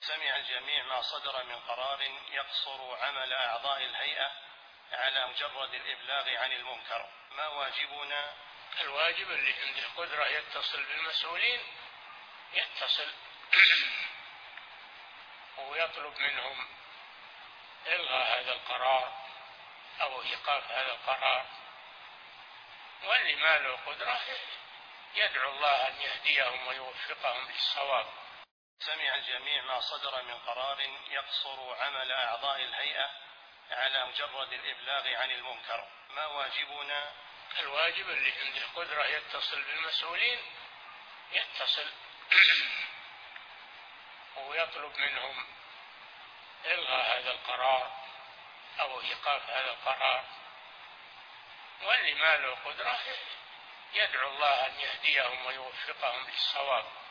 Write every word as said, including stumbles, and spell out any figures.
سمع الجميع ما صدر من قرار يقصر عمل أعضاء الهيئة على مجرد الإبلاغ عن المنكر، ما واجبنا؟ الواجب اللي عنده قدرة يتصل بالمسؤولين يتصل ويطلب منهم إلغاء هذا القرار أو إيقاف هذا القرار، واللي ما له قدرة يدعو الله أن يهديهم ويوفقهم للصواب. سمع الجميع ما صدر من قرار يقصر عمل أعضاء الهيئة على مجرد الإبلاغ عن المنكر، ما واجبنا؟ الواجب اللي عنده قدرة يتصل بالمسؤولين يتصل ويطلب منهم إلغاء هذا القرار أو إيقاف هذا القرار، واللي ما له قدرة يدعو الله أن يهديهم ويوفقهم للصواب.